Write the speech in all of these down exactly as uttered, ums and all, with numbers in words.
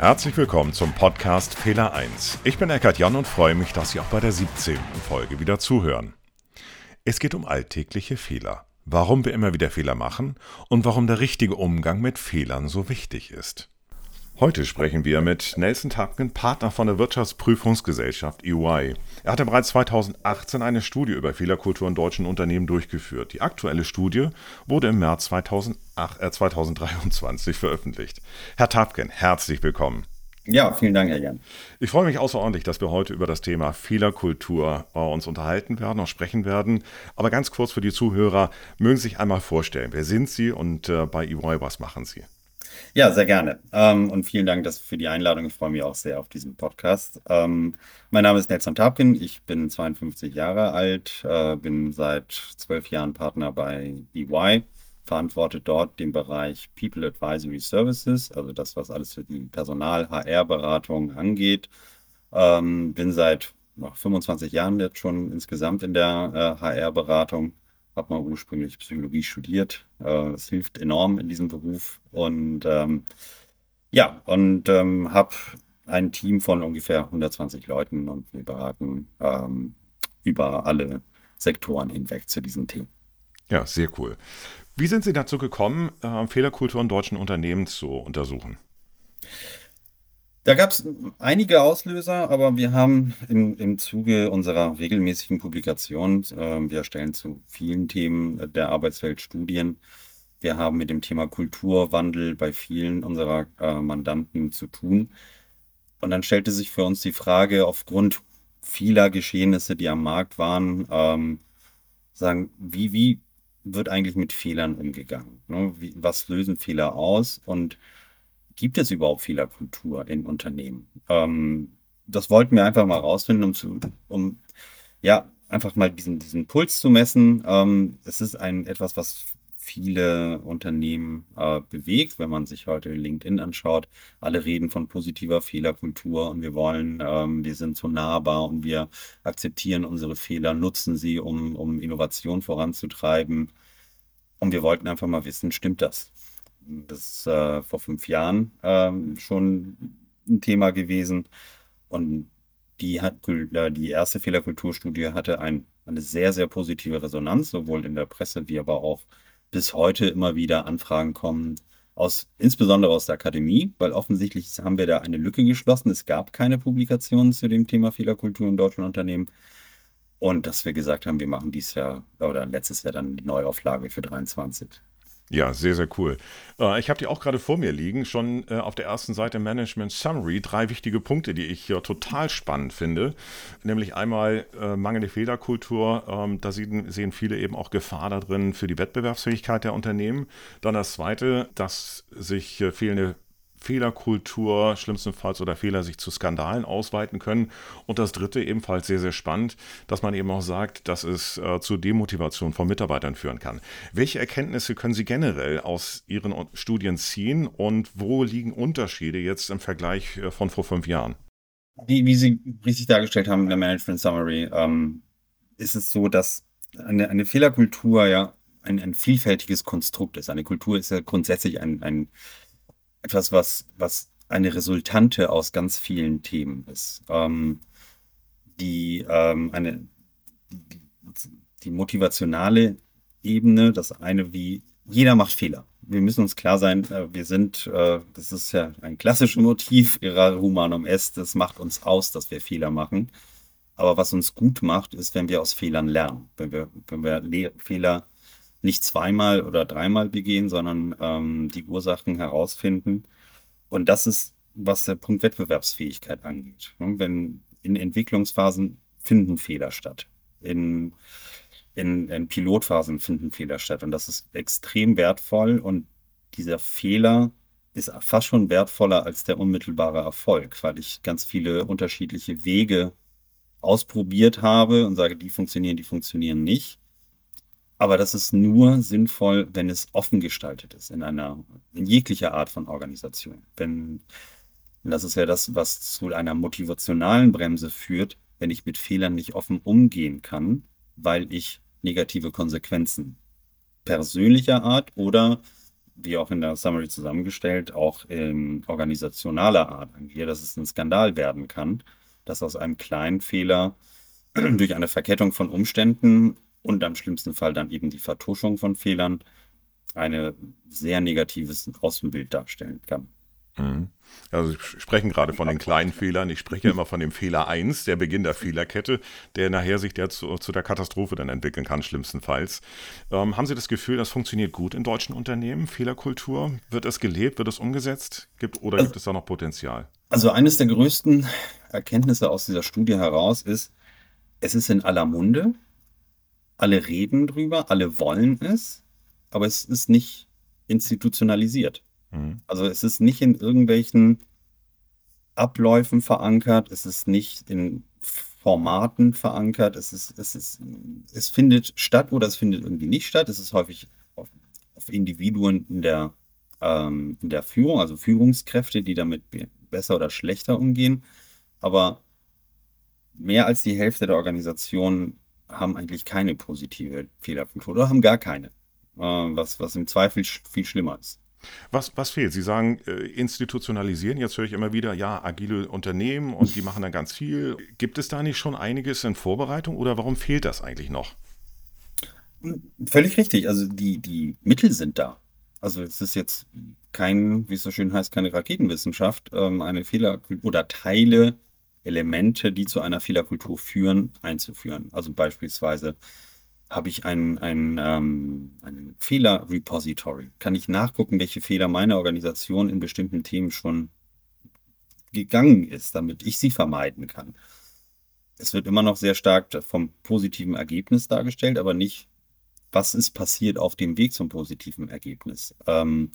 Herzlich willkommen zum Podcast Fehler eins. Ich bin Eckart Jan und freue mich, dass Sie auch bei der siebzehnten Folge wieder zuhören. Es geht um alltägliche Fehler, warum wir immer wieder Fehler machen und warum der richtige Umgang mit Fehlern so wichtig ist. Heute sprechen wir mit Nelson Tapken, Partner von der Wirtschaftsprüfungsgesellschaft E Y. Er hatte bereits zweitausendachtzehn eine Studie über Fehlerkultur in deutschen Unternehmen durchgeführt. Die aktuelle Studie wurde im März zweitausenddreiundzwanzig veröffentlicht. Herr Tapken, herzlich willkommen. Ja, vielen Dank, Herr Jan. Ich freue mich außerordentlich, dass wir heute über das Thema Fehlerkultur äh, uns unterhalten werden und sprechen werden. Aber ganz kurz für die Zuhörer, mögen Sie sich einmal vorstellen, wer sind Sie und äh, bei E Y, was machen Sie? Ja, sehr gerne. Ähm, und vielen Dank dass, für die Einladung. Ich freue mich auch sehr auf diesen Podcast. Ähm, mein Name ist Nelson Tapken. Ich bin zweiundfünfzig Jahre alt, äh, bin seit zwölf Jahren Partner bei E Y, verantworte dort den Bereich People Advisory Services, also das, was alles für die Personal-H R-Beratung angeht. Ähm, bin seit noch fünfundzwanzig Jahren jetzt schon insgesamt in der äh, H R-Beratung. Habe mal ursprünglich Psychologie studiert. Äh, das hilft enorm in diesem Beruf. Und ähm, ja, und ähm, habe ein Team von ungefähr hundertzwanzig Leuten und wir beraten ähm, über alle Sektoren hinweg zu diesen Themen. Ja, sehr cool. Wie sind Sie dazu gekommen, äh, Fehlerkultur in deutschen Unternehmen zu untersuchen? Da gab es einige Auslöser, aber wir haben im, im Zuge unserer regelmäßigen Publikation, äh, wir erstellen zu vielen Themen der Arbeitswelt Studien. Wir haben mit dem Thema Kulturwandel bei vielen unserer äh, Mandanten zu tun. Und dann stellte sich für uns die Frage, aufgrund vieler Geschehnisse, die am Markt waren, ähm, sagen, wie, wie wird eigentlich mit Fehlern umgegangen? Ne? Wie, was lösen Fehler aus? Und gibt es überhaupt Fehlerkultur in Unternehmen? Ähm, das wollten wir einfach mal rausfinden, um zu, um ja, einfach mal diesen, diesen Puls zu messen. Ähm, es ist ein etwas, was viele Unternehmen äh, bewegt, wenn man sich heute LinkedIn anschaut. Alle reden von positiver Fehlerkultur und wir wollen, ähm, wir sind so nahbar und wir akzeptieren unsere Fehler, nutzen sie, um, um Innovation voranzutreiben. Und wir wollten einfach mal wissen, stimmt das? Das ist äh, vor fünf Jahren ähm, schon ein Thema gewesen. Und die, hat, äh, die erste Fehlerkulturstudie hatte ein, eine sehr, sehr positive Resonanz, sowohl in der Presse wie aber auch bis heute immer wieder Anfragen kommen, aus, insbesondere aus der Akademie, weil offensichtlich haben wir da eine Lücke geschlossen. Es gab keine Publikationen zu dem Thema Fehlerkultur in deutschen Unternehmen. Und dass wir gesagt haben, wir machen dieses Jahr oder letztes Jahr dann die Neuauflage für dreiundzwanzig. Ja, sehr, sehr cool. Äh, ich habe die auch gerade vor mir liegen, schon äh, auf der ersten Seite Management Summary, drei wichtige Punkte, die ich äh, total spannend finde. Nämlich einmal äh, mangelnde Fehlerkultur, ähm, da sehen, sehen viele eben auch Gefahr da drin für die Wettbewerbsfähigkeit der Unternehmen. Dann das zweite, dass sich äh, fehlende Fehlerkultur schlimmstenfalls oder Fehler sich zu Skandalen ausweiten können. Und das dritte, ebenfalls sehr, sehr spannend, dass man eben auch sagt, dass es äh, zu Demotivation von Mitarbeitern führen kann. Welche Erkenntnisse können Sie generell aus Ihren Studien ziehen und wo liegen Unterschiede jetzt im Vergleich äh, von vor fünf Jahren? Wie, wie Sie richtig dargestellt haben in der Management Summary, ähm, ist es so, dass eine, eine Fehlerkultur ja ein, ein vielfältiges Konstrukt ist. Eine Kultur ist ja grundsätzlich ein, ein etwas, was, was eine Resultante aus ganz vielen Themen ist. Ähm, die, ähm, eine, die, die motivationale Ebene, das eine wie, jeder macht Fehler. Wir müssen uns klar sein, äh, wir sind, äh, das ist ja ein klassisches Motiv, errare humanum est, das macht uns aus, dass wir Fehler machen. Aber was uns gut macht, ist, wenn wir aus Fehlern lernen. Wenn wir, wenn wir Le- Fehler nicht zweimal oder dreimal begehen, sondern ähm, die Ursachen herausfinden. Und das ist, was der Punkt Wettbewerbsfähigkeit angeht. Ne? Wenn in Entwicklungsphasen finden Fehler statt. In, in, in Pilotphasen finden Fehler statt. Und das ist extrem wertvoll. Und dieser Fehler ist fast schon wertvoller als der unmittelbare Erfolg, weil ich ganz viele unterschiedliche Wege ausprobiert habe und sage, die funktionieren, die funktionieren nicht. Aber das ist nur sinnvoll, wenn es offen gestaltet ist, in einer, in jeglicher Art von Organisation. Wenn, und das ist ja das, was zu einer motivationalen Bremse führt, wenn ich mit Fehlern nicht offen umgehen kann, weil ich negative Konsequenzen persönlicher Art oder wie auch in der Summary zusammengestellt, auch in organisationaler Art angehe, dass es ein Skandal werden kann, dass aus einem kleinen Fehler durch eine Verkettung von Umständen und am schlimmsten Fall dann eben die Vertuschung von Fehlern eine sehr negatives Außenbild darstellen kann. Mhm. Also Sie sprechen gerade von den kleinen Fehlern. Ich spreche ja immer von dem Fehler eins, der Beginn der Fehlerkette, der nachher sich der zu, zu der Katastrophe dann entwickeln kann, schlimmstenfalls. Ähm, haben Sie das Gefühl, das funktioniert gut in deutschen Unternehmen? Fehlerkultur? Wird es gelebt? Wird es umgesetzt? Gibt, oder Also, gibt es da noch Potenzial? also eines der größten Erkenntnisse aus dieser Studie heraus ist, es ist in aller Munde, alle reden drüber, alle wollen es, aber es ist nicht institutionalisiert. Mhm. Also es ist nicht in irgendwelchen Abläufen verankert, es ist nicht in Formaten verankert, es ist, es ist, es findet statt oder es findet irgendwie nicht statt. Es ist häufig auf, auf Individuen in der, ähm, in der Führung, also Führungskräfte, die damit be- besser oder schlechter umgehen. Aber mehr als die Hälfte der Organisationen haben eigentlich keine positive Fehlerkultur oder haben gar keine, äh, was, was im Zweifel sch viel schlimmer ist. Was, was fehlt? Sie sagen äh, institutionalisieren. Jetzt höre ich immer wieder, ja, agile Unternehmen und die machen dann ganz viel. Gibt es da nicht schon einiges in Vorbereitung oder warum fehlt das eigentlich noch? Völlig richtig. Also die, die Mittel sind da. Also es ist jetzt kein, wie es so schön heißt, keine Raketenwissenschaft, ähm, eine Fehlerkultur oder Teile, Elemente, die zu einer Fehlerkultur führen, einzuführen. Also beispielsweise habe ich ein, ein, ähm, ein Fehler-Repository. Kann ich nachgucken, welche Fehler meine Organisation in bestimmten Themen schon gegangen ist, damit ich sie vermeiden kann. Es wird immer noch sehr stark vom positiven Ergebnis dargestellt, aber nicht, was ist passiert auf dem Weg zum positiven Ergebnis. Ähm,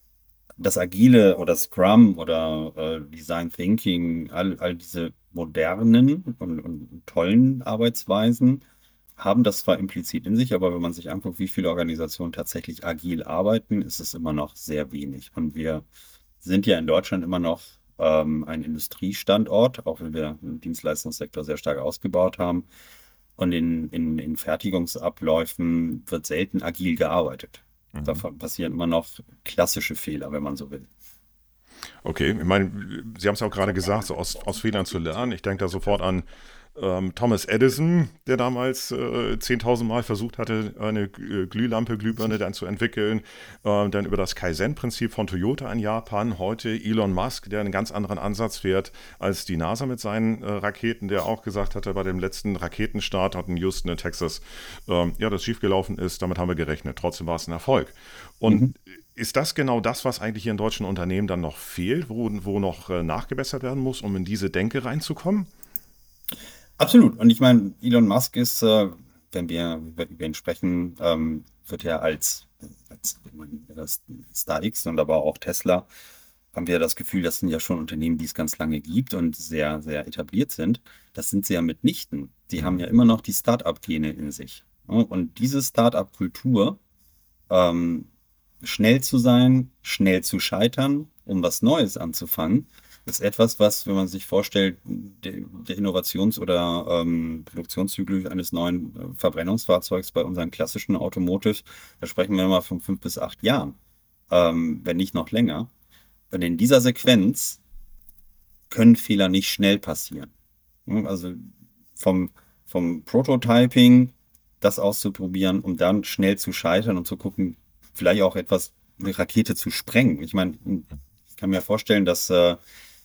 das Agile oder Scrum oder äh, Design Thinking, all, all diese modernen und, und tollen Arbeitsweisen haben das zwar implizit in sich, aber wenn man sich anguckt, wie viele Organisationen tatsächlich agil arbeiten, ist es immer noch sehr wenig. Und wir sind ja in Deutschland immer noch ähm, ein Industriestandort, auch wenn wir den Dienstleistungssektor sehr stark ausgebaut haben. Und in, in, in Fertigungsabläufen wird selten agil gearbeitet. Da Mhm. passieren immer noch klassische Fehler, wenn man so will. Okay, ich meine, Sie haben es auch gerade gesagt, so aus, aus Fehlern zu lernen. Ich denke da sofort an ähm, Thomas Edison, der damals äh, zehntausend Mal versucht hatte, eine äh, Glühlampe, Glühbirne dann zu entwickeln. Äh, dann über das Kaizen-Prinzip von Toyota in Japan. Heute Elon Musk, der einen ganz anderen Ansatz fährt als die NASA mit seinen äh, Raketen, der auch gesagt hatte, bei dem letzten Raketenstart hat in Houston in Texas, ähm, ja, das schiefgelaufen ist. Damit haben wir gerechnet. Trotzdem war es ein Erfolg. Und Mhm. ist das genau das, was eigentlich hier in deutschen Unternehmen dann noch fehlt, wo, wo noch äh, nachgebessert werden muss, um in diese Denke reinzukommen? Absolut. Und ich meine, Elon Musk ist, äh, wenn wir über über ihn sprechen, ähm, wird er als, als ich meine, das StarX und aber auch Tesla, haben wir das Gefühl, das sind ja schon Unternehmen, die es ganz lange gibt und sehr, sehr etabliert sind. Das sind sie ja mitnichten. Die haben Mhm. ja immer noch die Start-up-Gene in sich. Ja, und diese Start-up-Kultur, ähm, schnell zu sein, schnell zu scheitern, um was Neues anzufangen, ist etwas, was, wenn man sich vorstellt, der, der Innovations- oder ähm, Produktionszyklus eines neuen äh, Verbrennungsfahrzeugs bei unseren klassischen Automotive, da sprechen wir mal von fünf bis acht Jahren, ähm, wenn nicht noch länger. Und in dieser Sequenz können Fehler nicht schnell passieren. Ja, also vom, vom Prototyping das auszuprobieren, um dann schnell zu scheitern und zu gucken, vielleicht auch etwas, eine Rakete zu sprengen. Ich meine, ich kann mir vorstellen, dass äh,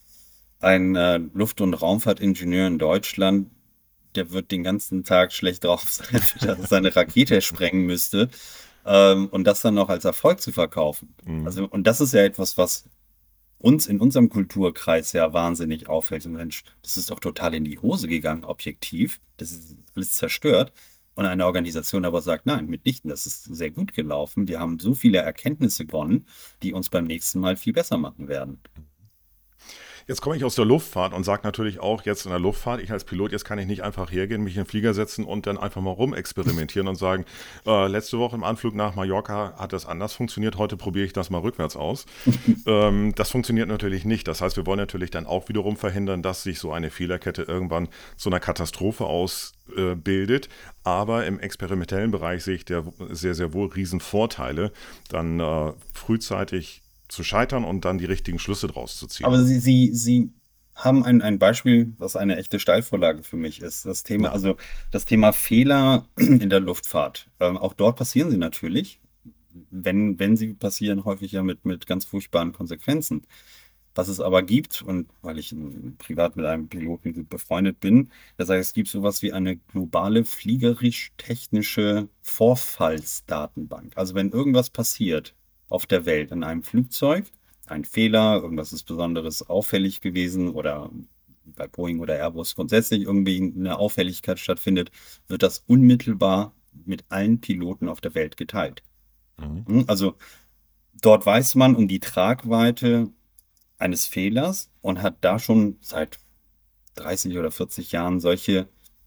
ein äh, Luft- und Raumfahrtingenieur in Deutschland, der wird den ganzen Tag schlecht drauf sein, dass er seine Rakete sprengen müsste, ähm, und das dann noch als Erfolg zu verkaufen. Mhm. Also, und das ist ja etwas, was uns in unserem Kulturkreis ja wahnsinnig auffällt. Und Mensch, das ist doch total in die Hose gegangen, objektiv. Das ist alles zerstört. Und eine Organisation aber sagt, nein, mitnichten, das ist sehr gut gelaufen. Wir haben so viele Erkenntnisse gewonnen, die uns beim nächsten Mal viel besser machen werden. Jetzt komme ich aus der Luftfahrt und sage natürlich auch jetzt in der Luftfahrt, ich als Pilot, jetzt kann ich nicht einfach hergehen, mich in den Flieger setzen und dann einfach mal rumexperimentieren und sagen, äh, letzte Woche im Anflug nach Mallorca hat das anders funktioniert, heute probiere ich das mal rückwärts aus. Ähm, das funktioniert natürlich nicht. Das heißt, wir wollen natürlich dann auch wiederum verhindern, dass sich so eine Fehlerkette irgendwann zu einer Katastrophe ausbildet. Aber im experimentellen Bereich sehe ich der sehr, sehr wohl Riesenvorteile, dann äh, frühzeitig zu scheitern und dann die richtigen Schlüsse draus zu ziehen. Aber Sie, Sie, Sie haben ein, ein Beispiel, was eine echte Steilvorlage für mich ist. Das Thema, Na, also das Thema Fehler in der Luftfahrt. Ähm, auch dort passieren sie natürlich. Wenn, wenn sie passieren, häufig ja mit, mit ganz furchtbaren Konsequenzen. Was es aber gibt, und weil ich ähm, privat mit einem Piloten gut befreundet bin, das heißt, es gibt sowas wie eine globale fliegerisch-technische Vorfallsdatenbank. Also wenn irgendwas passiert auf der Welt in einem Flugzeug, ein Fehler, irgendwas ist Besonderes auffällig gewesen oder bei Boeing oder Airbus grundsätzlich irgendwie eine Auffälligkeit stattfindet, wird das unmittelbar mit allen Piloten auf der Welt geteilt. mhm. Hm, Also dort weiß man um die Tragweite eines Fehlers und hat da schon seit dreißig oder vierzig Jahren solche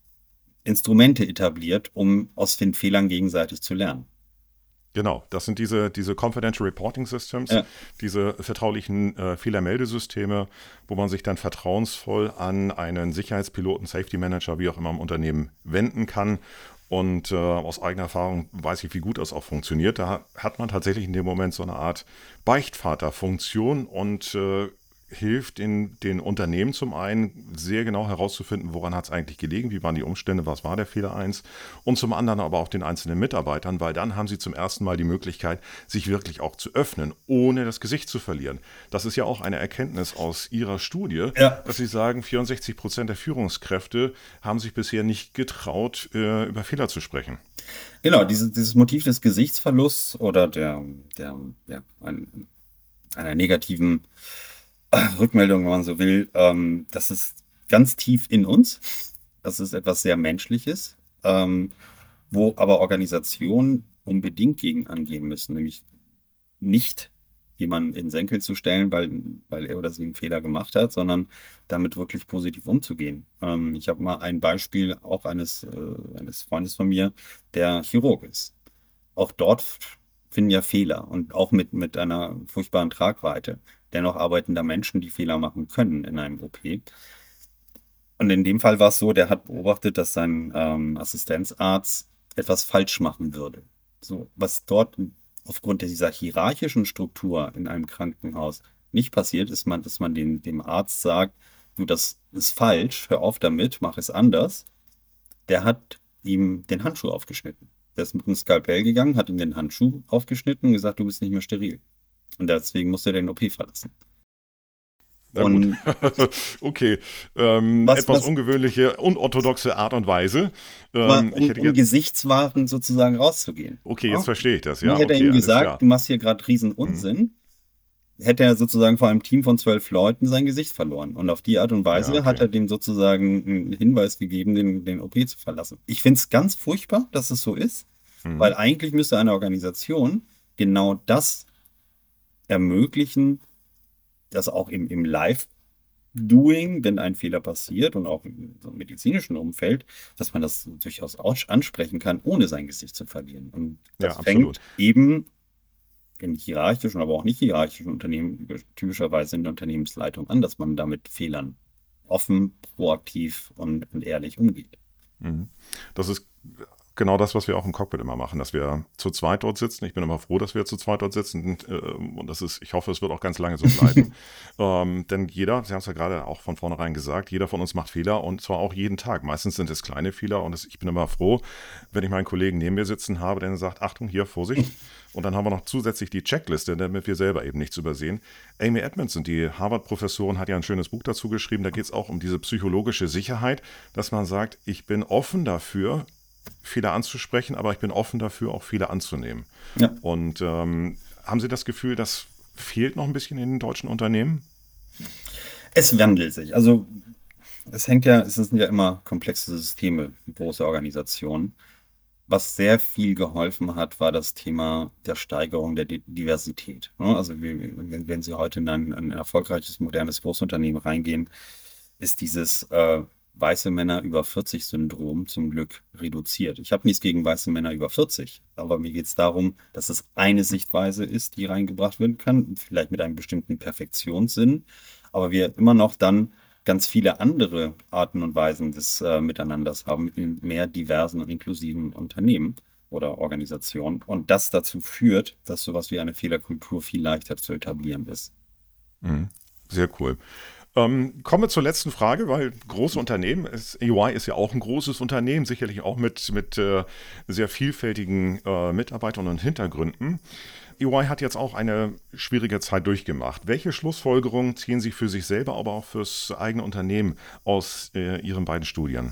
Instrumente etabliert, um aus den Fehlern gegenseitig zu lernen. Genau, das sind diese, diese Confidential Reporting Systems, Ja, diese vertraulichen äh, Fehlermeldesysteme, wo man sich dann vertrauensvoll an einen Sicherheitspiloten, Safety Manager, wie auch immer im Unternehmen wenden kann. Und äh, aus eigener Erfahrung weiß ich, wie gut das auch funktioniert. Da hat man tatsächlich in dem Moment so eine Art Beichtvaterfunktion und äh, hilft in den Unternehmen zum einen sehr genau herauszufinden, woran hat es eigentlich gelegen, wie waren die Umstände, was war der Fehler eins und zum anderen aber auch den einzelnen Mitarbeitern, weil dann haben sie zum ersten Mal die Möglichkeit, sich wirklich auch zu öffnen, ohne das Gesicht zu verlieren. Das ist ja auch eine Erkenntnis aus Ihrer Studie, ja. dass Sie sagen, vierundsechzig Prozent der Führungskräfte haben sich bisher nicht getraut, äh, über Fehler zu sprechen. Genau, dieses, dieses Motiv des Gesichtsverlusts oder der, der, ja, ein, einer negativen Rückmeldung, wenn man so will, ähm, das ist ganz tief in uns. Das ist etwas sehr Menschliches, ähm, wo aber Organisationen unbedingt gegen angehen müssen, nämlich nicht jemanden in den Senkel zu stellen, weil, weil er oder sie einen Fehler gemacht hat, sondern damit wirklich positiv umzugehen. Ähm, ich habe mal ein Beispiel auch eines, äh, eines Freundes von mir, der Chirurg ist. Auch dort finden ja Fehler und auch mit, mit einer furchtbaren Tragweite. Dennoch arbeiten da Menschen, die Fehler machen können in einem O P. Und in dem Fall war es so, der hat beobachtet, dass sein ähm, Assistenzarzt etwas falsch machen würde. So, was dort aufgrund dieser hierarchischen Struktur in einem Krankenhaus nicht passiert, ist, man, dass man den, dem Arzt sagt, du, das ist falsch, hör auf damit, mach es anders. Der hat ihm den Handschuh aufgeschnitten. Der ist mit einem Skalpell gegangen, hat ihm den Handschuh aufgeschnitten und gesagt, du bist nicht mehr steril. Und deswegen musste er den O P verlassen. Na gut, Und okay. Ähm, was, etwas was, ungewöhnliche, unorthodoxe Art und Weise. aber Ähm, ich um, hätte um jetzt, Gesichtswahrung sozusagen rauszugehen. okay, jetzt Ja? verstehe ich das, Ne, ja, hätte er okay, ihm alles gesagt, klar. du machst hier gerade riesen Mhm. Unsinn, hätte er sozusagen vor einem Team von zwölf Leuten sein Gesicht verloren. Und auf die Art und Ja, Weise hat okay. er dem sozusagen einen Hinweis gegeben, den, den O P zu verlassen. Ich finde es ganz furchtbar, dass es so ist, weil Mhm. eigentlich müsste eine Organisation genau das ermöglichen, dass auch im, im Live-Doing, wenn ein Fehler passiert und auch im so medizinischen Umfeld, dass man das durchaus aus- ansprechen kann, ohne sein Gesicht zu verlieren. Und Ja, das absolut. fängt eben in hierarchischen, aber auch nicht hierarchischen Unternehmen, typischerweise in der Unternehmensleitung an, dass man da mit Fehlern offen, proaktiv und, und ehrlich umgeht. Mhm. Das ist genau das, was wir auch im Cockpit immer machen, dass wir zu zweit dort sitzen. Ich bin immer froh, dass wir zu zweit dort sitzen und, äh, und das ist, ich hoffe, es wird auch ganz lange so bleiben. Ähm, denn jeder, Sie haben es ja gerade auch von vornherein gesagt, jeder von uns macht Fehler und zwar auch jeden Tag. Meistens sind es kleine Fehler und es, ich bin immer froh, wenn ich meinen Kollegen neben mir sitzen habe, der dann sagt, Achtung, hier, Vorsicht. Und dann haben wir noch zusätzlich die Checkliste, damit wir selber eben nichts übersehen. Amy Edmondson, die Harvard-Professorin, hat ja ein schönes Buch dazu geschrieben. Da geht es auch um diese psychologische Sicherheit, dass man sagt, ich bin offen dafür, Fehler anzusprechen, aber ich bin offen dafür, auch Fehler anzunehmen. Ja, Und ähm, haben Sie das Gefühl, das fehlt noch ein bisschen in den deutschen Unternehmen? es wandelt sich. Also es hängt ja, es sind ja immer komplexe Systeme, große Organisationen. Was sehr viel geholfen hat, war das Thema der Steigerung der Di- Diversität. Ne? Also wie- wenn, wenn Sie heute in ein, ein erfolgreiches, modernes Großunternehmen reingehen, ist dieses äh, weiße Männer über vierzig Syndrom zum Glück reduziert. Ich habe nichts gegen weiße Männer über vierzig, aber mir geht es darum, dass es eine Sichtweise ist, die reingebracht werden kann, vielleicht mit einem bestimmten Perfektionssinn, aber wir immer noch dann ganz viele andere Arten und Weisen des äh, Miteinanders haben in mehr diversen und inklusiven Unternehmen oder Organisationen und das dazu führt, dass sowas wie eine Fehlerkultur viel leichter zu etablieren ist. Mhm. Sehr cool. Ähm, kommen wir zur letzten Frage, weil große Unternehmen, ist, E Y ist ja auch ein großes Unternehmen, sicherlich auch mit, mit äh, sehr vielfältigen äh, Mitarbeitern und Hintergründen. E Y hat jetzt auch eine schwierige Zeit durchgemacht. Welche Schlussfolgerungen ziehen Sie für sich selber, aber auch fürs eigene Unternehmen aus äh, Ihren beiden Studien?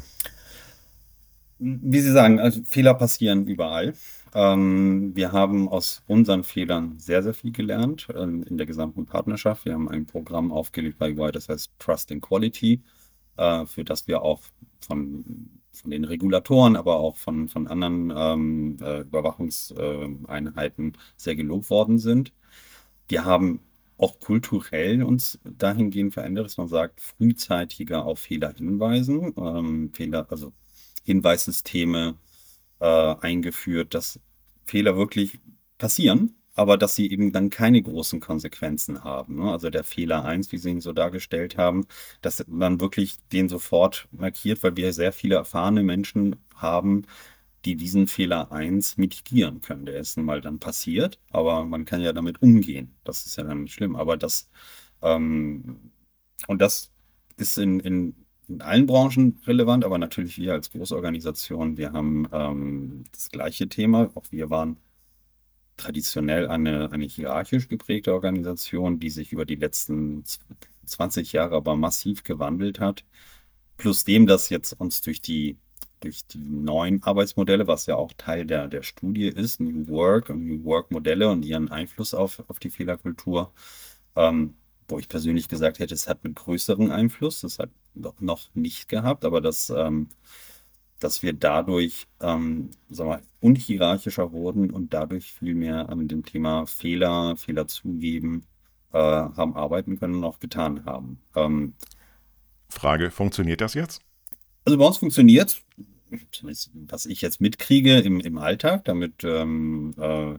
Wie Sie sagen, also Fehler passieren überall. Ähm, wir haben aus unseren Fehlern sehr, sehr viel gelernt ähm, in der gesamten Partnerschaft. Wir haben ein Programm aufgelegt bei E Y, das heißt Trust in Quality, äh, für das wir auch von, von den Regulatoren, aber auch von, von anderen ähm, äh, Überwachungseinheiten sehr gelobt worden sind. Wir haben auch kulturell uns dahingehend verändert, dass man sagt, frühzeitiger auf Fehler hinweisen, ähm, Fehler, also Hinweissysteme äh, eingeführt, dass Fehler wirklich passieren, aber dass sie eben dann keine großen Konsequenzen haben. Ne? Also der Fehler eins, wie Sie ihn so dargestellt haben, dass man wirklich den sofort markiert, weil wir sehr viele erfahrene Menschen haben, die diesen Fehler eins mitigieren können. Der ist nun mal dann passiert, aber man kann ja damit umgehen. Das ist ja dann nicht schlimm. Aber das, ähm, und das ist in, in, in allen Branchen relevant, aber natürlich wir als Großorganisation, wir haben ähm, das gleiche Thema. Auch wir waren traditionell eine, eine hierarchisch geprägte Organisation, die sich über die letzten zwanzig Jahre aber massiv gewandelt hat. Plus dem, dass jetzt uns durch die, durch die neuen Arbeitsmodelle, was ja auch Teil der, der Studie ist, New Work und New Work-Modelle und ihren Einfluss auf, auf die Fehlerkultur, ähm, wo ich persönlich gesagt hätte, es hat einen größeren Einfluss, das hat noch noch nicht gehabt, aber das ähm, dass wir dadurch, ähm, sagen wir, unhierarchischer wurden und dadurch viel mehr an dem Thema Fehler, Fehler zugeben, äh, haben arbeiten können und auch getan haben. Ähm, Frage, funktioniert das jetzt? also bei uns funktioniert, zumindest was ich jetzt mitkriege im, im Alltag, damit ähm, äh,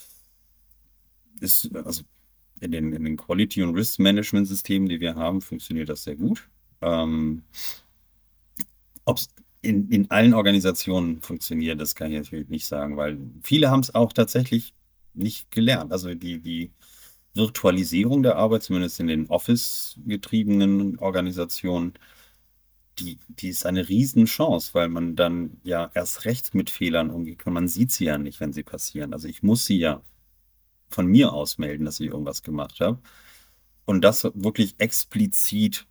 ist, also in den, in den Quality- und Risk-Management-Systemen, die wir haben, funktioniert das sehr gut. Ähm, Ob es in, in allen Organisationen funktioniert, das kann ich natürlich nicht sagen, weil viele haben es auch tatsächlich nicht gelernt. Also die, die Virtualisierung der Arbeit, zumindest in den Office-getriebenen Organisationen, die, die ist eine Riesenchance, weil man dann ja erst recht mit Fehlern umgehen kann. Man sieht sie ja nicht, wenn sie passieren. Also ich muss sie ja von mir aus melden, dass ich irgendwas gemacht habe. Und das wirklich explizit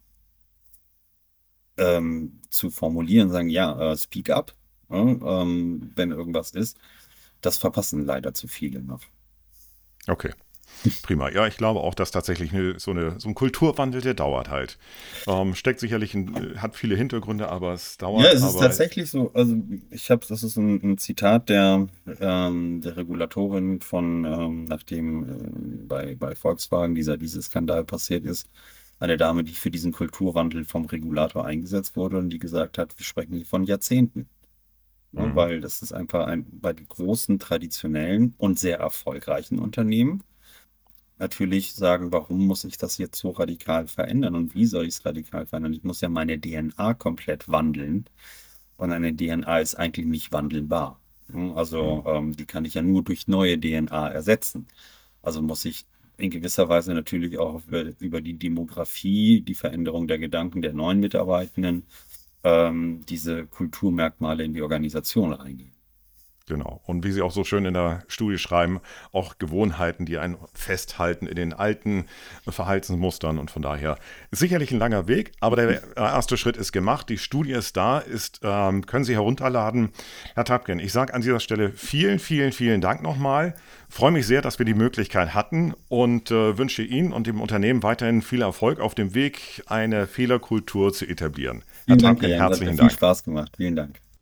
ähm, zu formulieren, sagen, ja, äh, speak up, ja, ähm, wenn irgendwas ist, das verpassen leider zu viele noch. Okay. Prima. Ja, ich glaube auch, dass tatsächlich eine, so, eine, so ein Kulturwandel, der dauert halt. Ähm, steckt sicherlich, in, hat viele Hintergründe, aber es Ja, dauert. es ist Aber tatsächlich so, also ich habe, das ist ein, ein Zitat der, ähm, der Regulatorin von, ähm, nachdem ähm, bei, bei Volkswagen dieser, dieser Skandal passiert ist, eine Dame, die für diesen Kulturwandel vom Regulator eingesetzt wurde und die gesagt hat, wir sprechen hier von Jahrzehnten. Ne, mhm. weil das ist einfach ein, bei den großen, traditionellen und sehr erfolgreichen Unternehmen natürlich sagen, warum muss ich das jetzt so radikal verändern und wie soll ich es radikal verändern? Ich muss ja meine D N A komplett wandeln und eine D N A ist eigentlich nicht wandelbar. Hm, Also Mhm. ähm, die kann ich ja nur durch neue D N A ersetzen. Also muss ich in gewisser Weise natürlich auch über, über die Demografie, die Veränderung der Gedanken der neuen Mitarbeitenden, ähm, diese Kulturmerkmale in die Organisation reingehen. Genau. Und wie Sie auch so schön in der Studie schreiben, auch Gewohnheiten, die einen festhalten in den alten Verhaltensmustern. Und von daher ist sicherlich ein langer Weg, aber der erste Schritt ist gemacht. Die Studie ist da, ist, ähm, können Sie herunterladen. Herr Tapken, ich sage an dieser Stelle vielen, vielen, vielen Dank nochmal. Freue mich sehr, dass wir die Möglichkeit hatten und äh, wünsche Ihnen und dem Unternehmen weiterhin viel Erfolg auf dem Weg, eine Fehlerkultur zu etablieren. Herr Vielen Dank, Herr Tapken, Jans, hat mir herzlichen viel Dank. Spaß gemacht. Vielen Dank.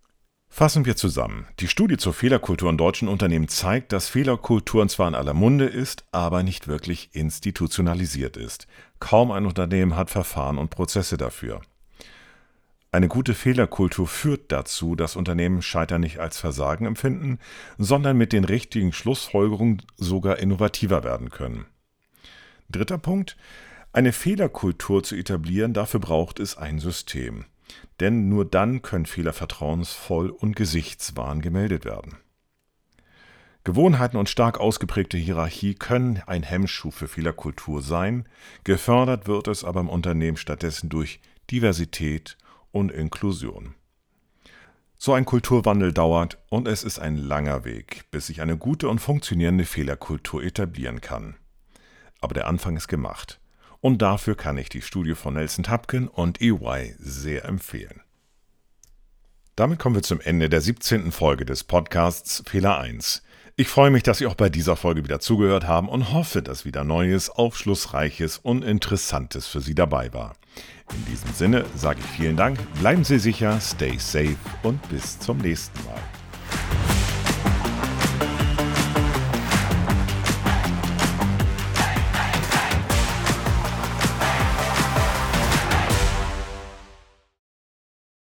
Fassen wir zusammen. Die Studie zur Fehlerkultur in deutschen Unternehmen zeigt, dass Fehlerkultur zwar in aller Munde ist, aber nicht wirklich institutionalisiert ist. Kaum ein Unternehmen hat Verfahren und Prozesse dafür. Eine gute Fehlerkultur führt dazu, dass Unternehmen Scheitern nicht als Versagen empfinden, sondern mit den richtigen Schlussfolgerungen sogar innovativer werden können. Dritter Punkt. Eine Fehlerkultur zu etablieren, dafür braucht es ein System. Denn nur dann können Fehler vertrauensvoll und gesichtswahrend gemeldet werden. Gewohnheiten und stark ausgeprägte Hierarchie können ein Hemmschuh für Fehlerkultur sein, gefördert wird es aber im Unternehmen stattdessen durch Diversität und Inklusion. So ein Kulturwandel dauert und es ist ein langer Weg, bis sich eine gute und funktionierende Fehlerkultur etablieren kann. Aber der Anfang ist gemacht. Und dafür kann ich die Studie von Nelson Tapken und E Y sehr empfehlen. Damit kommen wir zum Ende der siebzehnten Folge des Podcasts Fehler eins. Ich freue mich, dass Sie auch bei dieser Folge wieder zugehört haben und hoffe, dass wieder Neues, Aufschlussreiches und Interessantes für Sie dabei war. In diesem Sinne sage ich vielen Dank, bleiben Sie sicher, stay safe und bis zum nächsten Mal.